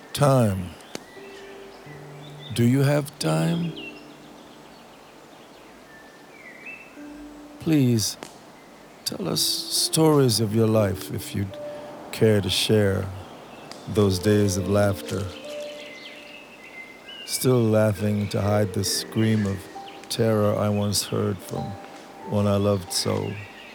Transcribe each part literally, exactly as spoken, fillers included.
Time. Do you have time? Please tell us stories of your life if you'd care to share those days of laughter. Still laughing to hide the scream of terror I once heard from one I loved so.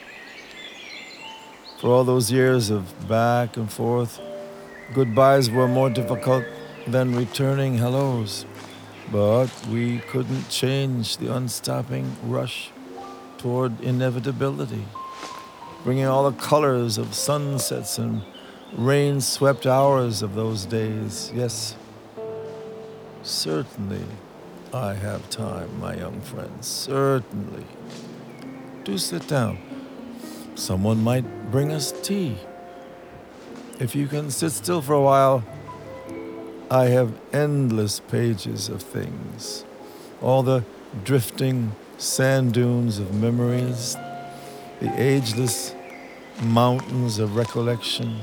For all those years of back and forth, goodbyes were more difficult than returning hellos. But we couldn't change the unstopping rush toward inevitability, bringing all the colors of sunsets and rain-swept hours of those days. Yes, certainly I have time, my young friends, certainly. Do sit down. Someone might bring us tea. If you can sit still for a while, I have endless pages of things. All the drifting sand dunes of memories, the ageless mountains of recollection,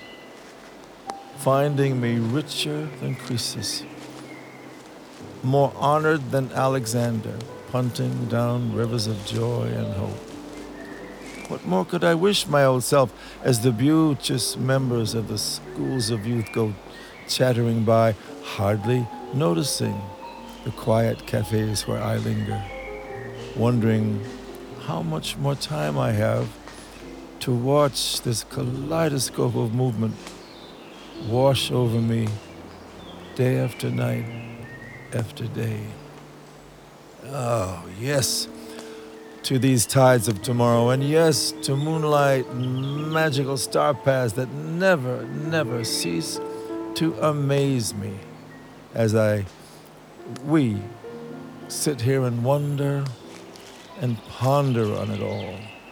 finding me richer than Croesus, more honored than Alexander, punting down rivers of joy and hope. What more could I wish my old self as the beauteous members of the schools of youth go chattering by, hardly noticing the quiet cafes where I linger, wondering how much more time I have to watch this kaleidoscope of movement wash over me day after night after day. Oh, yes, to these tides of tomorrow, and yes, to moonlight and magical star paths that never, never cease to amaze me as I, we, sit here and wonder and ponder on it all.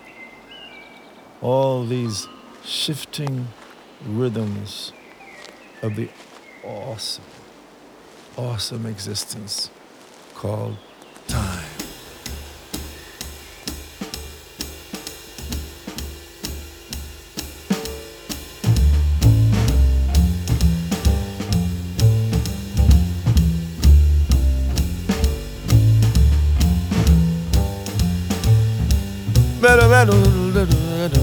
All these shifting rhythms of the awesome, awesome existence called time. Better, better, better, better.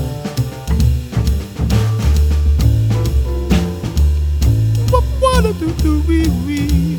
What, what do do we we?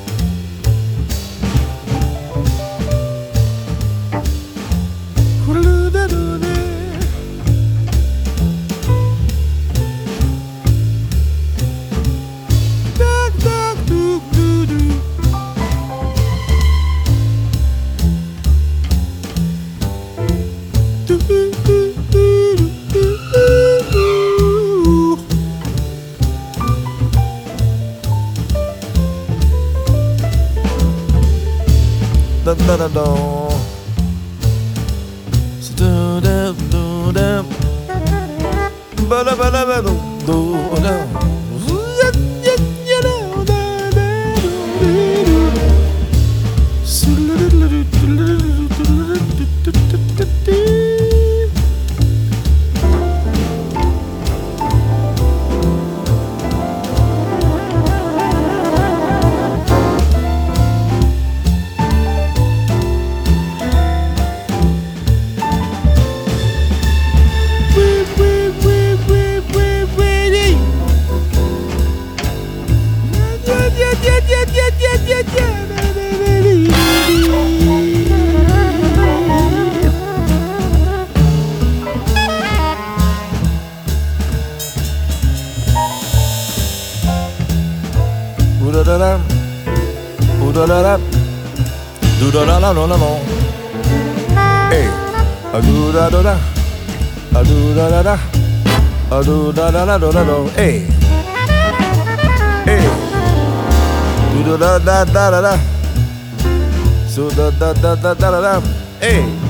Da da da da. Do da do da. Ba da ba da ba do do da. Do-da-da-da, do-da-da-da, do-da-da-da-da-da. Hey, a do-da-da-da, a do-da-da-da, a do-da-da-da-da-da. Hey, hey, do-da-da-da-da-da-da, so da-da-da-da-da-da. Hey.